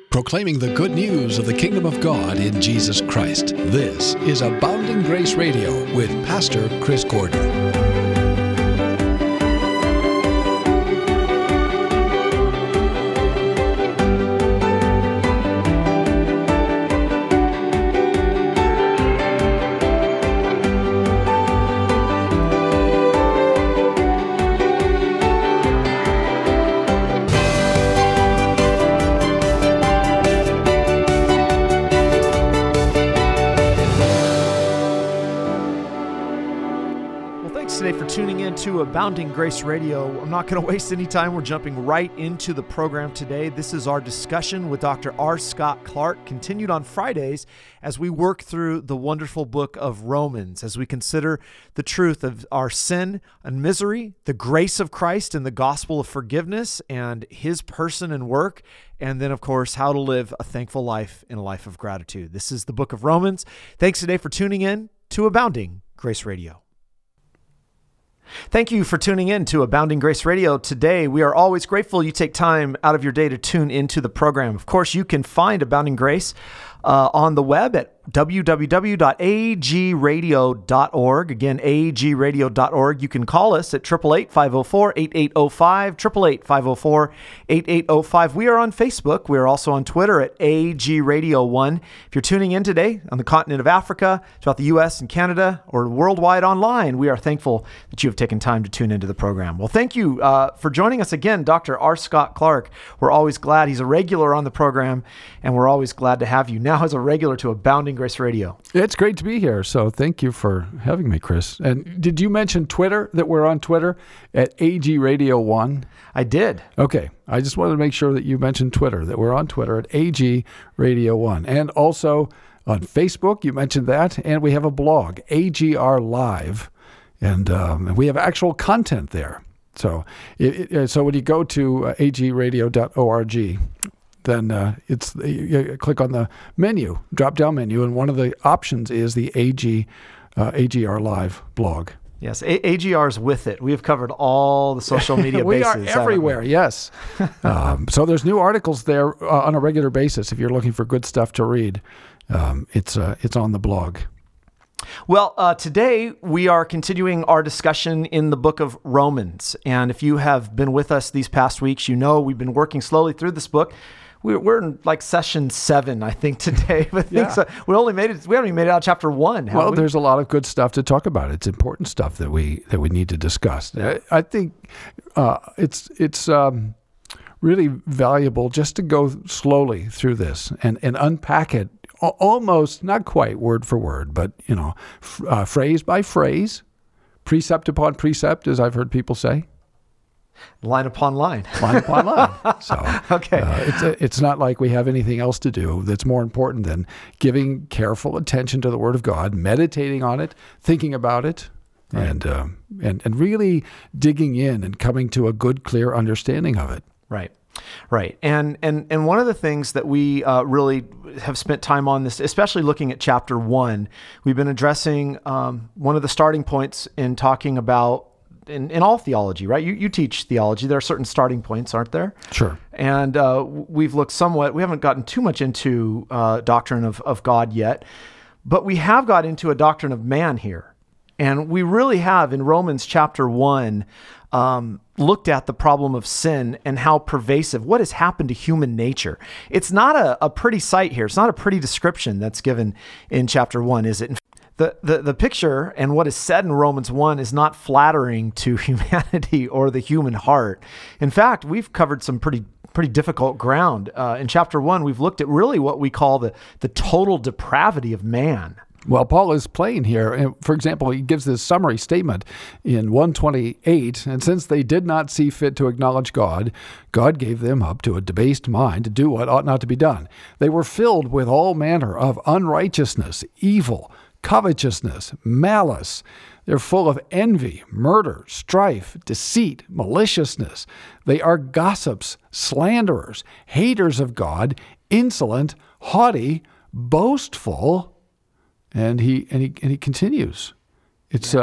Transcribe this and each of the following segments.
proclaiming the good news of the kingdom of God in Jesus Christ. This is Abounding Grace Radio with Pastor Chris Gordon. To Abounding Grace Radio. I'm not going to waste any time. We're jumping right into the program today. This is our discussion with Dr. R. Scott Clark, continued on Fridays as we work through the wonderful book of Romans, as we consider the truth of our sin and misery, the grace of Christ and the gospel of forgiveness and his person and work, and then, of course, how to live a thankful life in a life of gratitude. This is the book of Romans. Thanks today for tuning in to Abounding Grace Radio. Thank you for tuning in to Abounding Grace Radio. Today, we are always grateful you take time out of your day to tune into the program. Of course, you can find Abounding Grace on the web at www.agradio.org. Again, agradio.org. You can call us at 888-504-8805, 888-504-8805. We are on Facebook. We are also on Twitter at agradio1. If you're tuning in today on the continent of Africa, throughout the U.S. and Canada, or worldwide online, we are thankful that you have taken time to tune into the program. Well, thank you for joining us again, Dr. R. Scott Clark. We're always glad he's a regular on the program, and we're always glad to have you now as a regular to Abounding Grace Radio. It's great to be here, so thank you for having me, Chris. And did you mention Twitter, that we're on Twitter at agradio1? I did. Okay. I just wanted to make sure that you mentioned Twitter, that we're on Twitter at agradio1. And also on Facebook, you mentioned that, and we have a blog, AGR Live, and we have actual content there. So, so when you go to agradio.org, then you click on the menu, drop-down menu, and one of the options is the AGR Live blog. Yes, AGR is with it. We have covered all the social media we bases. We are everywhere, yes. So there's new articles there on a regular basis. If you're looking for good stuff to read, it's on the blog. Well, today we are continuing our discussion in the book of Romans. And if you have been with us these past weeks, you know we've been working slowly through this book. We're in like session 7, I think, today. But yeah. We haven't even made it out of chapter 1. Well, there's a lot of good stuff to talk about. It's important stuff that we need to discuss. I think it's really valuable just to go slowly through this and unpack it, almost not quite word for word, but phrase by phrase, precept upon precept, as I've heard people say. Line upon line. Line upon line. So, okay. It's not like we have anything else to do that's more important than giving careful attention to the Word of God, meditating on it, thinking about it, right. and really digging in and coming to a good, clear understanding of it. Right. Right. And one of the things that we really have spent time on this, especially looking at chapter 1, we've been addressing one of the starting points in talking about in all theology, right? You teach theology. There are certain starting points, aren't there? Sure. And we've looked we haven't gotten too much into doctrine of God yet, but we have got into a doctrine of man here. And we really have, in Romans chapter 1, looked at the problem of sin and how pervasive, what has happened to human nature. It's not a pretty sight here. It's not a pretty description that's given in chapter 1, is it? The picture and what is said in Romans 1 is not flattering to humanity or the human heart. In fact, we've covered some pretty difficult ground. In chapter 1, we've looked at really what we call the total depravity of man. Well, Paul is plain here. For example, he gives this summary statement in 1:28, and since they did not see fit to acknowledge God, God gave them up to a debased mind to do what ought not to be done. They were filled with all manner of unrighteousness, evil, covetousness, malice. They're full of envy, murder, strife, deceit, maliciousness. They are gossips, slanderers, haters of God, insolent, haughty, boastful. And he continues. It's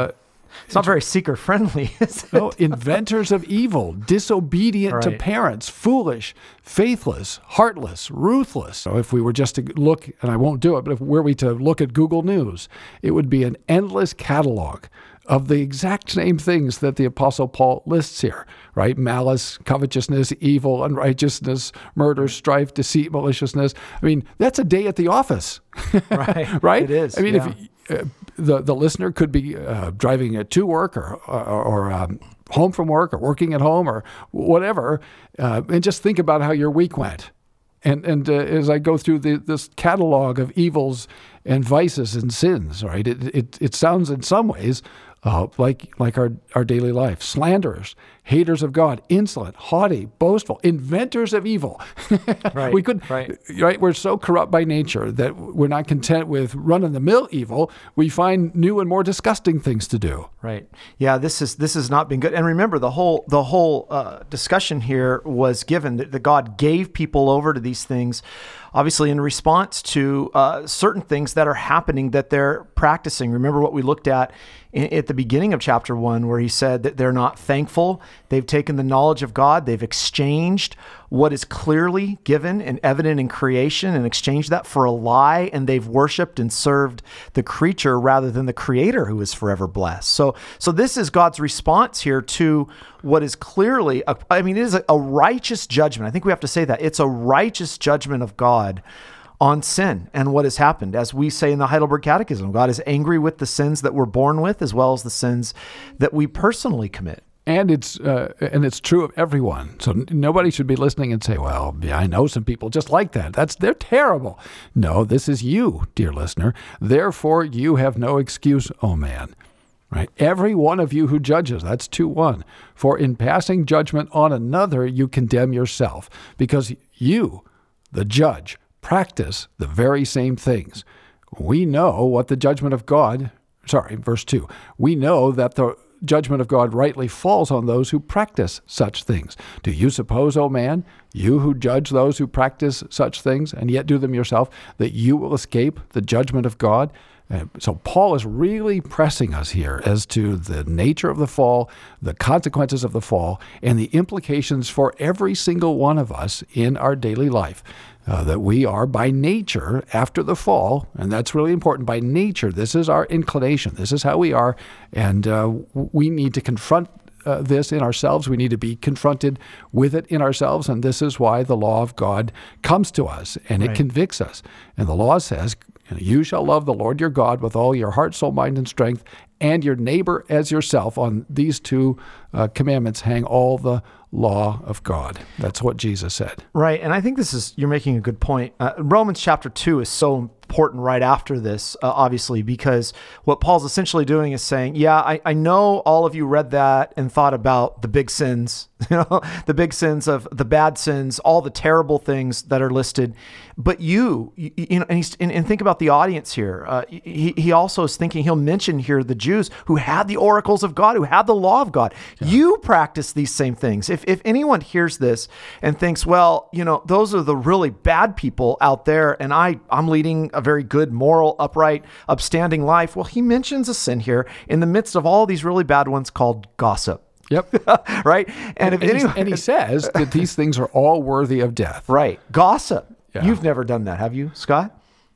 It's not very seeker-friendly, is it? No, inventors of evil, disobedient to Right. parents, foolish, faithless, heartless, ruthless. So if we were just to look, and I won't do it, but if were we to look at Google News, it would be an endless catalog of the exact same things that the Apostle Paul lists here, right? Malice, covetousness, evil, unrighteousness, murder, strife, deceit, maliciousness. I mean, that's a day at the office. Right. Right? It is. I mean, yeah. if the listener could be driving to work or home from work or working at home or whatever, and just think about how your week went. And as I go through this catalog of evils and vices and sins, right, it sounds in some ways like our daily life. Slanderers, haters of God, insolent, haughty, boastful, inventors of evil. Right, right. We're so corrupt by nature that we're not content with run-of-the-mill evil. We find new and more disgusting things to do. Right. Yeah. This has not been good. And remember, the whole discussion here was given that God gave people over to these things, obviously in response to certain things that are happening that they're practicing. Remember what we looked at at the beginning of chapter 1, where he said that they're not thankful. They've taken the knowledge of God. They've exchanged what is clearly given and evident in creation and exchanged that for a lie. And they've worshiped and served the creature rather than the creator, who is forever blessed. So this is God's response here to what is clearly, it is a righteous judgment. I think we have to say that. It's a righteous judgment of God on sin and what has happened. As we say in the Heidelberg Catechism, God is angry with the sins that we're born with as well as the sins that we personally commit. And it's true of everyone. So nobody should be listening and say, well, yeah, I know some people just like that. They're terrible. No, this is you, dear listener. Therefore, you have no excuse, oh man. Right? Every one of you who judges, that's 2:1. For in passing judgment on another, you condemn yourself, because you, the judge, practice the very same things. We know what the judgment of God, verse 2. We know that the judgment of God rightly falls on those who practice such things. Do you suppose, O man, you who judge those who practice such things and yet do them yourself, that you will escape the judgment of God? So Paul is really pressing us here as to the nature of the fall, the consequences of the fall, and the implications for every single one of us in our daily life. That we are by nature, after the fall, and that's really important, by nature, this is our inclination, this is how we are, and we need to confront this in ourselves. We need to be confronted with it in ourselves, and this is why the law of God comes to us, and it convicts us. And the law says, you shall love the Lord your God with all your heart, soul, mind, and strength, and your neighbor as yourself. On these two commandments hang all the law of God. That's what Jesus said. Right. And I think you're making a good point. Romans chapter 2 is so important right after this, obviously, because what Paul's essentially doing is saying, yeah, I know all of you read that and thought about the big sins, the big sins of the bad sins, all the terrible things that are listed. But you know, and think about the audience here. He also is thinking, he'll mention here the Jews who had the oracles of God, who had the law of God. Yeah. You practice these same things. If anyone hears this and thinks, well, those are the really bad people out there, and I'm leading a very good, moral, upright, upstanding life. Well, he mentions a sin here in the midst of all these really bad ones called gossip. Yep. Right. And he says that these things are all worthy of death. Right. Gossip. Yeah. You've never done that, have you, Scott?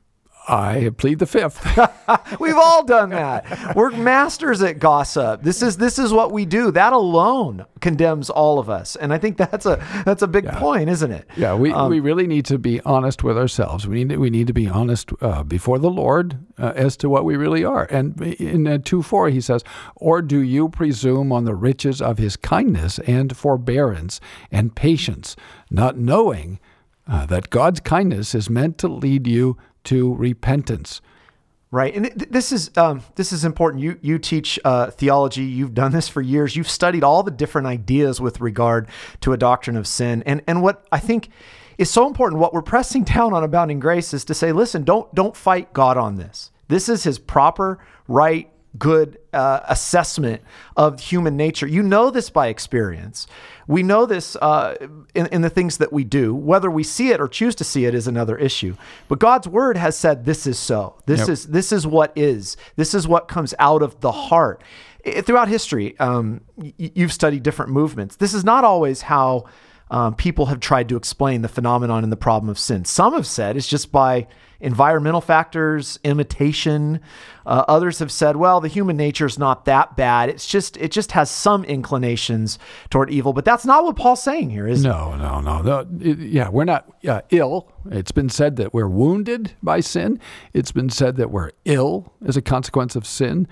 I plead the fifth. We've all done that. We're masters at gossip. This is what we do. That alone condemns all of us. And I think that's a big point, isn't it? Yeah, we really need to be honest with ourselves. We need to be honest before the Lord as to what we really are. And in 2:4 he says, "Or do you presume on the riches of his kindness and forbearance and patience, not knowing that God's kindness is meant to lead you to repentance." Right. And this is important. You teach theology. You've done this for years. You've studied all the different ideas with regard to a doctrine of sin. And what I think is so important, what we're pressing down on Abounding Grace, is to say, listen, don't fight God on this. This is his proper, right, good assessment of human nature. You know this by experience. We know this in the things that we do. Whether we see it or choose to see it is another issue. But God's word has said this is so. This is what is. This is what comes out of the heart. Throughout history, you've studied different movements. This is not always how people have tried to explain the phenomenon and the problem of sin. Some have said it's just by environmental factors, imitation. Others have said, well, the human nature is not that bad. It just has some inclinations toward evil. But that's not what Paul's saying here, is it? No. We're not ill. It's been said that we're wounded by sin. It's been said that we're ill as a consequence of sin.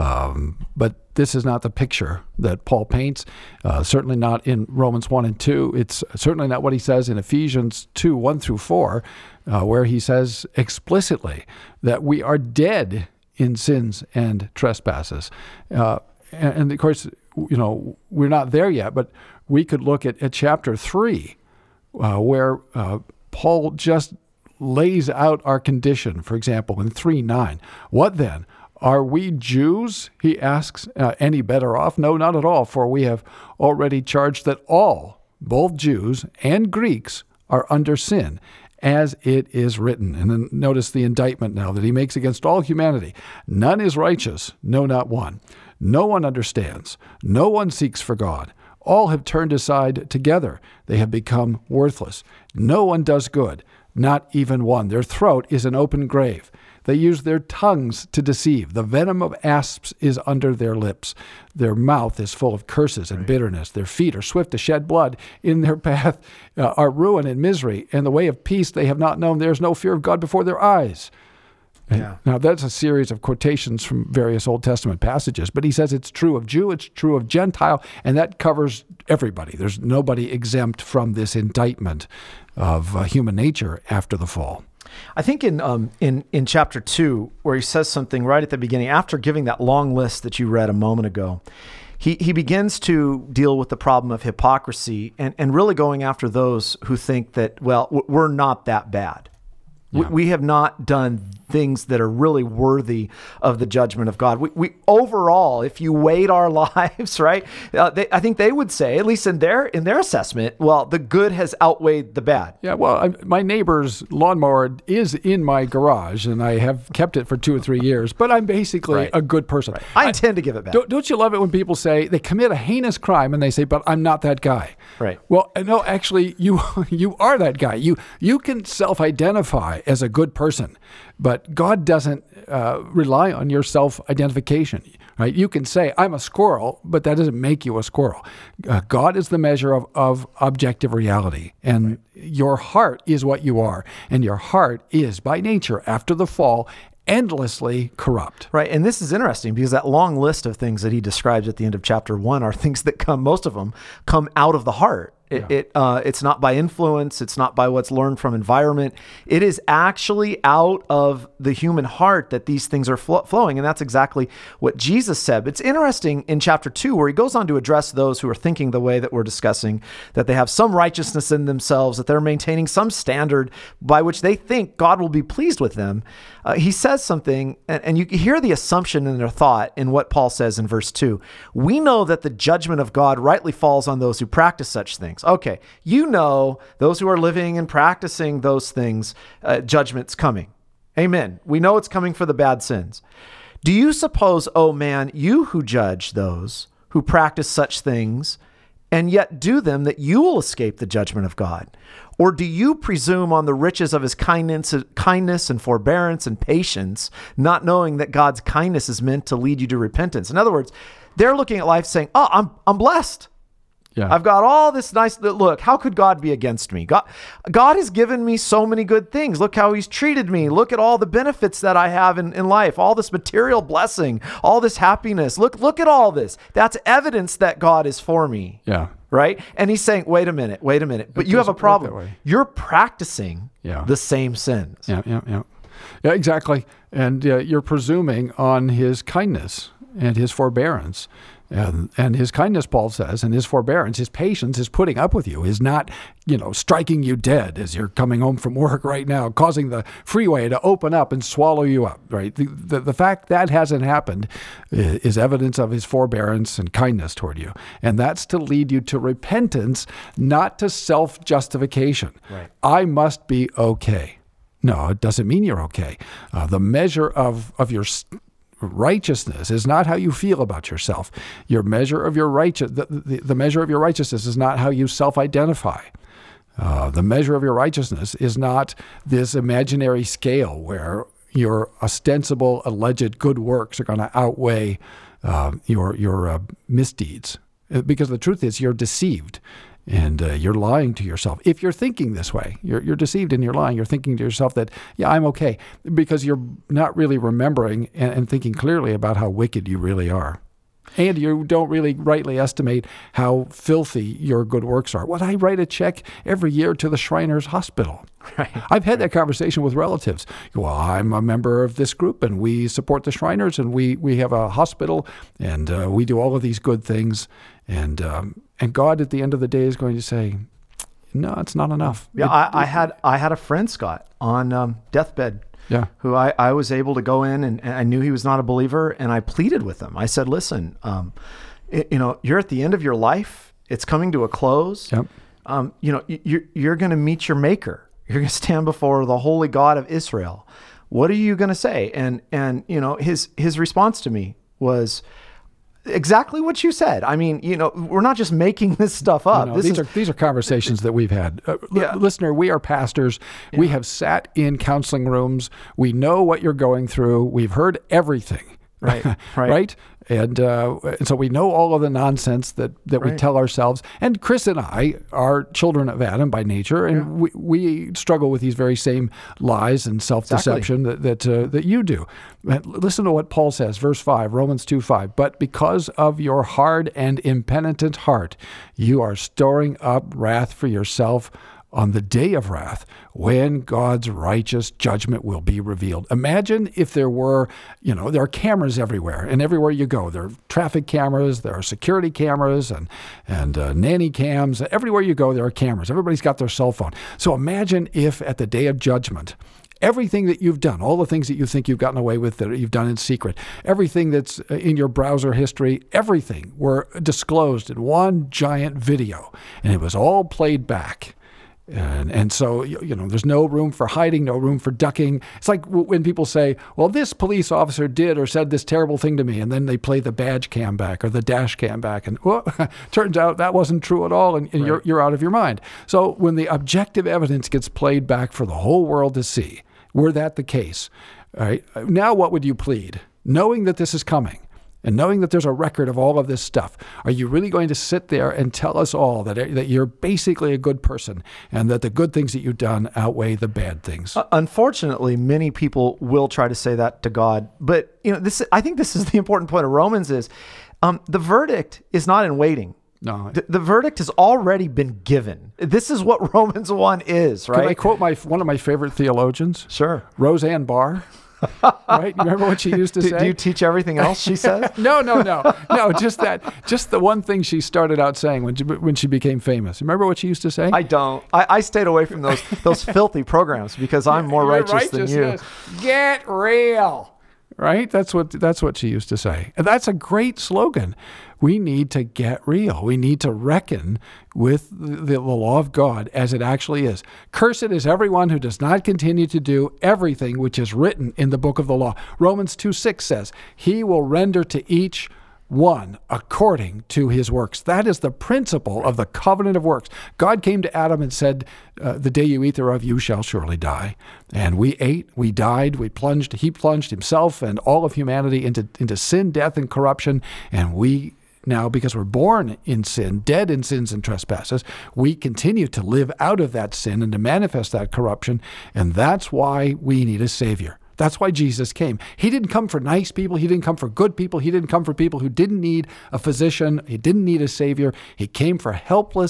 But this is not the picture that Paul paints, certainly not in Romans 1 and 2. It's certainly not what he says in Ephesians 2, 1 through 4, where he says explicitly that we are dead in sins and trespasses. And of course, we're not there yet, but we could look at chapter 3, where Paul just lays out our condition. For example, in 3:9, what then? Are we Jews, he asks, any better off? No, not at all, for we have already charged that all, both Jews and Greeks, are under sin, as it is written. And then notice the indictment now that he makes against all humanity. None is righteous, no, not one. No one understands. No one seeks for God. All have turned aside together. They have become worthless. No one does good, not even one. Their throat is an open grave. They use their tongues to deceive. The venom of asps is under their lips. Their mouth is full of curses and bitterness. Their feet are swift to shed blood. In their path are ruin and misery. And the way of peace they have not known. There is no fear of God before their eyes. Now, that's a series of quotations from various Old Testament passages. But he says it's true of Jew, it's true of Gentile, and that covers everybody. There's nobody exempt from this indictment of human nature after the fall. I think in chapter 2, where he says something right at the beginning, after giving that long list that you read a moment ago, he begins to deal with the problem of hypocrisy and really going after those who think that, well, we're not that bad. Yeah. We have not done things that are really worthy of the judgment of God. We overall, if you weighed our lives, right, I think they would say, at least in their assessment, well, the good has outweighed the bad. Yeah, well, my neighbor's lawnmower is in my garage, and I have kept it for 2 or 3 years, but I'm basically a good person. Right. I intend to give it back. Don't you love it when people say they commit a heinous crime and they say, but I'm not that guy? Right. Well, no, actually, you are that guy. You can self-identify as a good person, but God doesn't rely on your self-identification, right? You can say, I'm a squirrel, but that doesn't make you a squirrel. God is the measure of objective reality, and your heart is what you are, and your heart is, by nature, after the fall, endlessly corrupt. Right, and this is interesting because that long list of things that he describes at the end of chapter 1 are things that most of them come out of the heart. It's not by influence. It's not by what's learned from environment. It is actually out of the human heart that these things are flowing. And that's exactly what Jesus said. But it's interesting in chapter 2 where he goes on to address those who are thinking the way that we're discussing, that they have some righteousness in themselves, that they're maintaining some standard by which they think God will be pleased with them. He says something, and you hear the assumption in their thought in what Paul says in verse 2. We know that the judgment of God rightly falls on those who practice such things. Okay, those who are living and practicing those things, judgment's coming. Amen. We know it's coming for the bad sins. Do you suppose, oh man, you who judge those who practice such things and yet do them, that you will escape the judgment of God? Or do you presume on the riches of his kindness and forbearance and patience, not knowing that God's kindness is meant to lead you to repentance? In other words, they're looking at life saying, oh, I'm blessed. Yeah. I've got all this nice, look, how could God be against me? God has given me so many good things. Look how he's treated me. Look at all the benefits that I have in life, all this material blessing, all this happiness. Look at all this. That's evidence that God is for me. Yeah. Right? And he's saying, wait a minute. But you have a problem. You're practicing the same sins. Yeah, exactly. And you're presuming on his kindness and his forbearance. And his kindness, Paul says, and his forbearance, his patience, his putting up with you, is not, striking you dead as you're coming home from work right now, causing the freeway to open up and swallow you up, right? The fact that hasn't happened is evidence of his forbearance and kindness toward you. And that's to lead you to repentance, not to self-justification. Right. I must be okay. No, it doesn't mean you're okay. The measure of your righteousness is not how you feel about yourself. Your measure of your the measure of your righteousness is not how you self-identify. The measure of your righteousness is not this imaginary scale where your ostensible, alleged good works are going to outweigh your misdeeds. Because the truth is, you're deceived. And you're lying to yourself. If you're thinking this way, you're deceived and you're lying. You're thinking to yourself that, yeah, I'm okay, because you're not really remembering and thinking clearly about how wicked you really are. And you don't really rightly estimate how filthy your good works are. Well, I write a check every year to the Shriners Hospital. Right. I've had that conversation with relatives. Well, I'm a member of this group, and we support the Shriners, and we have a hospital, and we do all of these good things. And God, at the end of the day, is going to say, no, it's not enough. Yeah, I had a friend, Scott, on deathbed. Yeah. Who I was able to go in, and I knew he was not a believer, and I pleaded with him. I said, listen, you're at the end of your life. It's coming to a close. Yep. You're going to meet your maker. You're going to stand before the holy God of Israel. What are you going to say? And his response to me was exactly what you said. I mean, we're not just making this stuff up. No, these are conversations that we've had. Listener, we are pastors. Yeah. We have sat in counseling rooms. We know what you're going through. We've heard everything. Right. Right. And so we know all of the nonsense that we tell ourselves. And Chris and I are children of Adam by nature, and we struggle with these very same lies and self-deception that you do. Listen to what Paul says, verse 5, Romans 2:5. But because of your hard and impenitent heart, you are storing up wrath for yourself on the day of wrath, when God's righteous judgment will be revealed. Imagine if there were, there are cameras everywhere, and everywhere you go, there are traffic cameras, there are security cameras, and nanny cams. Everywhere you go, there are cameras. Everybody's got their cell phone. So imagine if at the day of judgment, everything that you've done, all the things that you think you've gotten away with that you've done in secret, everything that's in your browser history, everything were disclosed in one giant video, and it was all played back. And so, there's no room for hiding, no room for ducking. It's like when people say, well, this police officer did or said this terrible thing to me, and then they play the badge cam back or the dash cam back, and turns out that wasn't true at all, and right. you're out of your mind. So when the objective evidence gets played back for the whole world to see, were that the case, all right, now what would you plead? Knowing that this is coming, and knowing that there's a record of all of this stuff, are you really going to sit there and tell us all that you're basically a good person and that the good things that you've done outweigh the bad things? Unfortunately, many people will try to say that to God. But I think this is the important point of Romans is the verdict is not in waiting. No, the verdict has already been given. This is what Romans 1 is, right? Can I quote one of my favorite theologians? Sure. Roseanne Barr. Right? You remember what she used to say? Do you teach everything else she says? No. Just the one thing she started out saying when she became famous. Remember what she used to say? I don't. I stayed away from those filthy programs because I'm more righteous than you. Get real. Right? That's what she used to say. And that's a great slogan. We need to get real. We need to reckon with the law of God as it actually is. Cursed is everyone who does not continue to do everything which is written in the book of the law. Romans 2:6 says, he will render to each one according to his works. That is the principle of the covenant of works. God came to Adam and said, the day you eat thereof, you shall surely die. And we ate, we died, he plunged himself and all of humanity into sin, death, and corruption. And we now, because we're born in sin, dead in sins and trespasses, we continue to live out of that sin and to manifest that corruption. And that's why we need a Savior. That's why Jesus came. He didn't come for nice people. He didn't come for good people. He didn't come for people who didn't need a physician. He didn't need a Savior. He came for helpless,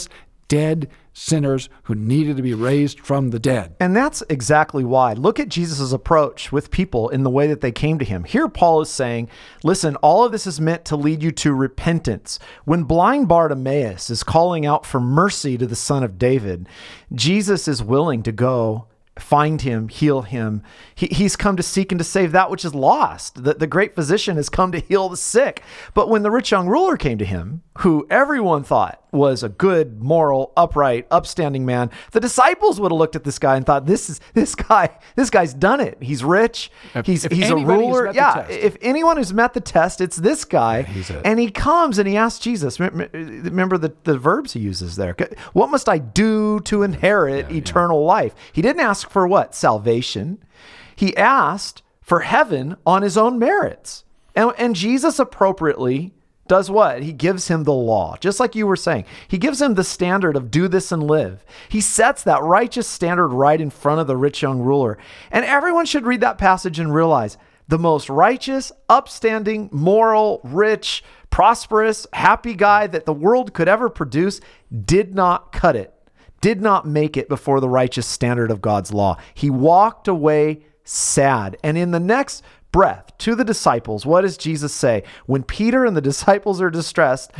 dead sinners who needed to be raised from the dead. And that's exactly why. Look at Jesus' approach with people in the way that they came to him. Here, Paul is saying, listen, all of this is meant to lead you to repentance. When blind Bartimaeus is calling out for mercy to the Son of David, Jesus is willing to go find him, heal him. He's come to seek and to save that which is lost. The great physician has come to heal the sick. But when the rich young ruler came to him, who everyone thought was a good, moral, upright, upstanding man, the disciples would have looked at this guy and thought, this guy's done it. He's rich. He's a ruler. Yeah. If anyone who's met the test, it's this guy. Yeah, and he comes and he asks Jesus, remember the verbs he uses there. What must I do to inherit eternal life? He didn't ask for what? Salvation. He asked for heaven on his own merits. And Jesus appropriately does what? He gives him the law, just like you were saying. He gives him the standard of do this and live. He sets that righteous standard right in front of the rich young ruler. And everyone should read that passage and realize the most righteous, upstanding, moral, rich, prosperous, happy guy that the world could ever produce did not cut it, did not make it before the righteous standard of God's law. He walked away sad. And in the next breath to the disciples, what does Jesus say? When Peter and the disciples are distressed,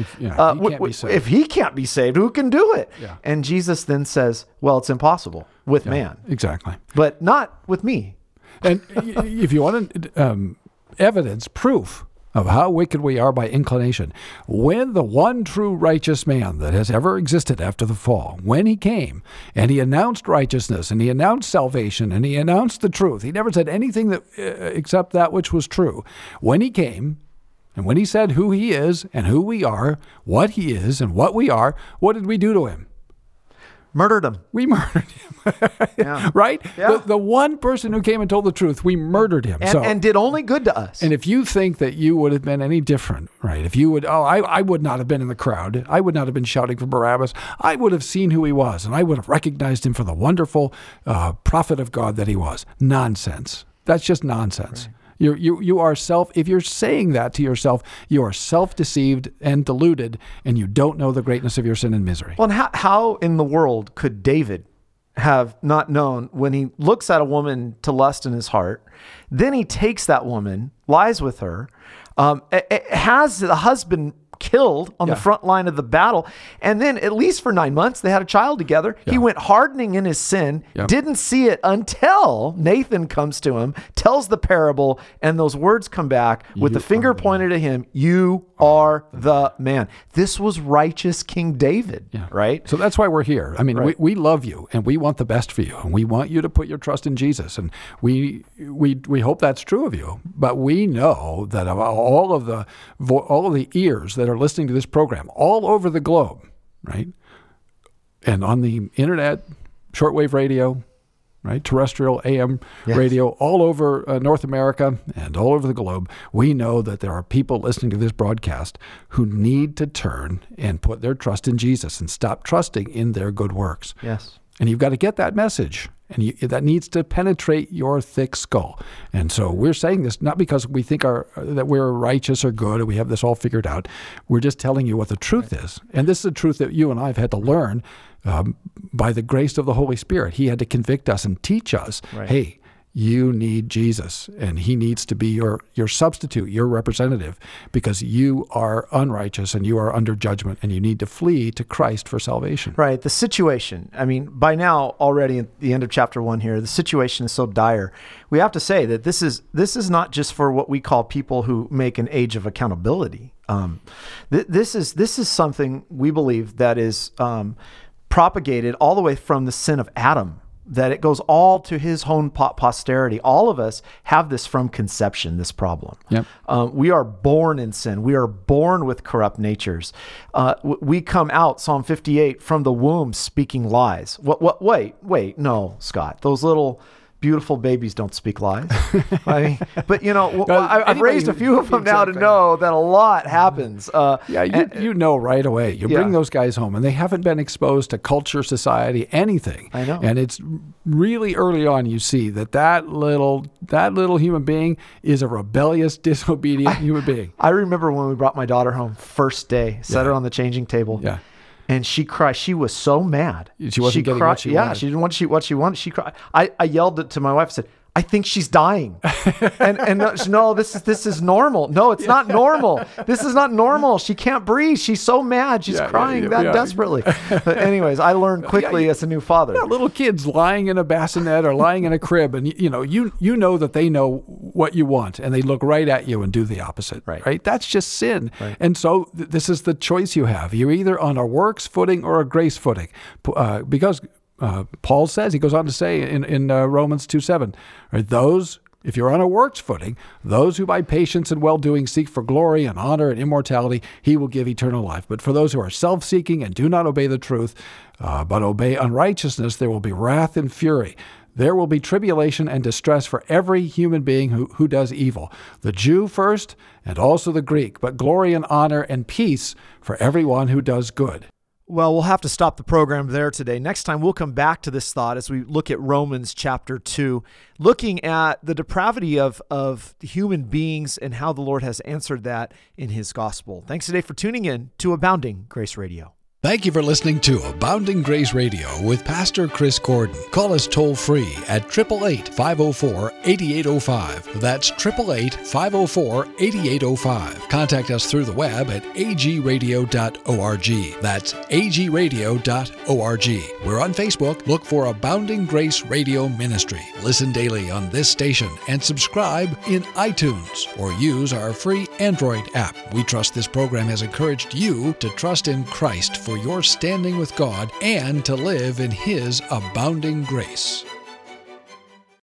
if he can't be saved, who can do it? Yeah. And Jesus then says, well, it's impossible with man. Exactly. But not with me. And if you want evidence, proof of how wicked we are by inclination, when the one true righteous man that has ever existed after the fall, when he came and he announced righteousness and he announced salvation and he announced the truth, he never said anything that except that which was true. When he came and when he said who he is and who we are, what he is and what we are, what did we do to him? Murdered him. We murdered him. Yeah. Right? Yeah. The one person who came and told the truth, we murdered him. And did only good to us. And if you think that you would have been any different, right? If you would, I would not have been in the crowd. I would not have been shouting for Barabbas. I would have seen who he was, and I would have recognized him for the wonderful prophet of God that he was. Nonsense. That's just nonsense. Right. You are if you're saying that to yourself, you are self-deceived and deluded, and you don't know the greatness of your sin and misery. Well, and how in the world could David have not known when he looks at a woman to lust in his heart, then he takes that woman, lies with her, has the husband killed on the front line of the battle. And then at least for 9 months, they had a child together. Yeah. He went hardening in his sin, didn't see it until Nathan comes to him, tells the parable, and those words come back with the finger pointed at him. You are the man. This was righteous King David, right? So that's why we're here. I mean, we love you and we want the best for you. And we want you to put your trust in Jesus. And we hope that's true of you. But we know that all of the ears that are listening to this program all over the globe, right? And on the internet, shortwave radio, right? Terrestrial AM radio, all over North America and all over the globe, we know that there are people listening to this broadcast who need to turn and put their trust in Jesus and stop trusting in their good works. Yes. And you've got to get that message. And that needs to penetrate your thick skull. And so we're saying this not because we think that we're righteous or good or we have this all figured out. We're just telling you what the truth is. And this is a truth that you and I have had to learn by the grace of the Holy Spirit. He had to convict us and teach us, hey, you need Jesus, and he needs to be your substitute, your representative, because you are unrighteous and you are under judgment, and you need to flee to Christ for salvation. Right. The situation, I mean, by now, already at the end of chapter 1 here, the situation is so dire. We have to say that this is not just for what we call people who make an age of accountability. This is something we believe that is propagated all the way from the sin of Adam, that it goes all to his own posterity. All of us have this from conception, this problem. Yep. We are born in sin. We are born with corrupt natures. We come out, Psalm 58, from the womb speaking lies. Wait, no, Scott. Those little beautiful babies don't speak lies. I mean, but I've raised a few of them now to know that a lot happens. You know right away. You bring those guys home, and they haven't been exposed to culture, society, anything. I know. And it's really early on you see that little human being is a rebellious, disobedient human being. I remember when we brought my daughter home first day, set her on the changing table. Yeah. And she cried. She was so mad. She wasn't getting what she wanted. Yeah, she didn't want what she wanted. She cried. I yelled it to my wife. I said, I think she's dying. and no, this is normal. No, it's not normal. This is not normal. She can't breathe. She's so mad. She's crying desperately. But anyways, I learned quickly as a new father. Yeah, little kids lying in a bassinet or lying in a crib, and you know that they know what you want, and they look right at you and do the opposite. Right? That's just sin. Right. And so this is the choice you have. You're either on a works footing or a grace footing, because Paul says, he goes on to say in Romans 2:7, those, if you're on a works footing, those who by patience and well-doing seek for glory and honor and immortality, he will give eternal life. But for those who are self-seeking and do not obey the truth, but obey unrighteousness, there will be wrath and fury. There will be tribulation and distress for every human being who does evil, the Jew first and also the Greek, but glory and honor and peace for everyone who does good. Well, we'll have to stop the program there today. Next time, we'll come back to this thought as we look at Romans chapter 2, looking at the depravity of human beings and how the Lord has answered that in his gospel. Thanks today for tuning in to Abounding Grace Radio. Thank you for listening to Abounding Grace Radio with Pastor Chris Gordon. Call us toll-free at 888-504-8805. That's 888-504-8805. Contact us through the web at agradio.org. That's agradio.org. We're on Facebook. Look for Abounding Grace Radio Ministry. Listen daily on this station and subscribe in iTunes or use our free Android app. We trust this program has encouraged you to trust in Christ for your standing with God and to live in His abounding grace.